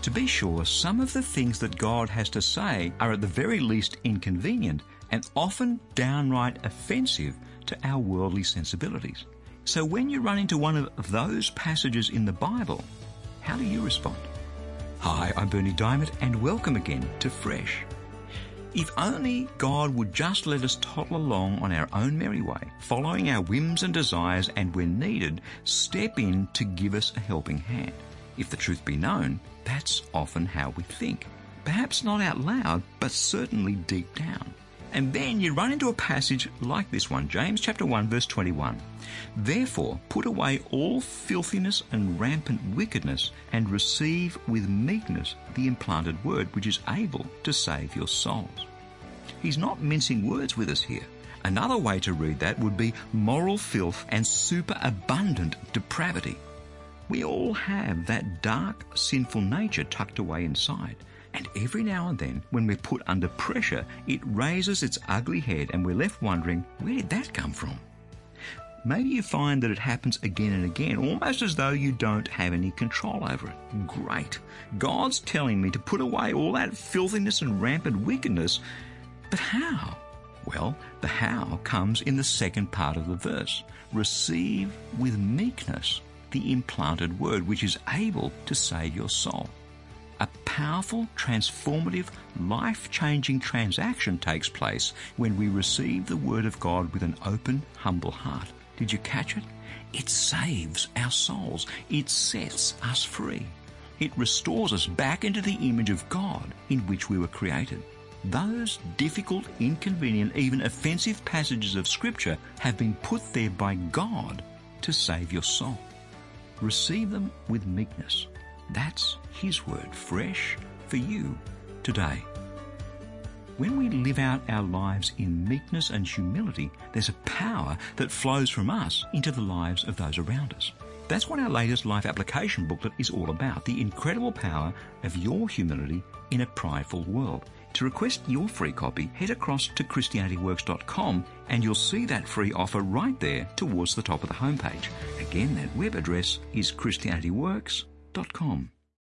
To be sure, some of the things that God has to say are at the very least inconvenient and often downright offensive to our worldly sensibilities. So when you run into one of those passages in the Bible, how do you respond? Hi, I'm Bernie Diamond, and welcome again to Fresh. If only God would just let us toddle along on our own merry way, following our whims and desires, and when needed, step in to give us a helping hand. If the truth be known, that's often how we think. Perhaps not out loud, but certainly deep down. And then you run into a passage like this one, James chapter 1, verse 21. Therefore, put away all filthiness and rampant wickedness, and receive with meekness the implanted word, which is able to save your souls. He's not mincing words with us here. Another way to read that would be moral filth and superabundant depravity. We all have that dark, sinful nature tucked away inside. And every now and then, when we're put under pressure, it raises its ugly head and we're left wondering, where did that come from? Maybe you find that it happens again and again, almost as though you don't have any control over it. Great. God's telling me to put away all that filthiness and rampant wickedness. But how? Well, the how comes in the second part of the verse. Receive with meekness the implanted word, which is able to save your soul. A powerful, transformative, life-changing transaction takes place when we receive the Word of God with an open, humble heart. Did you catch it? It saves our souls. It sets us free. It restores us back into the image of God in which we were created. Those difficult, inconvenient, even offensive passages of Scripture have been put there by God to save your soul. Receive them with meekness. That's His word, fresh for you today. When we live out our lives in meekness and humility, there's a power that flows from us into the lives of those around us. That's what our latest life application booklet is all about, the incredible power of your humility in a prideful world. To request your free copy, head across to ChristianityWorks.com and you'll see that free offer right there towards the top of the homepage. Again, that web address is ChristianityWorks.com.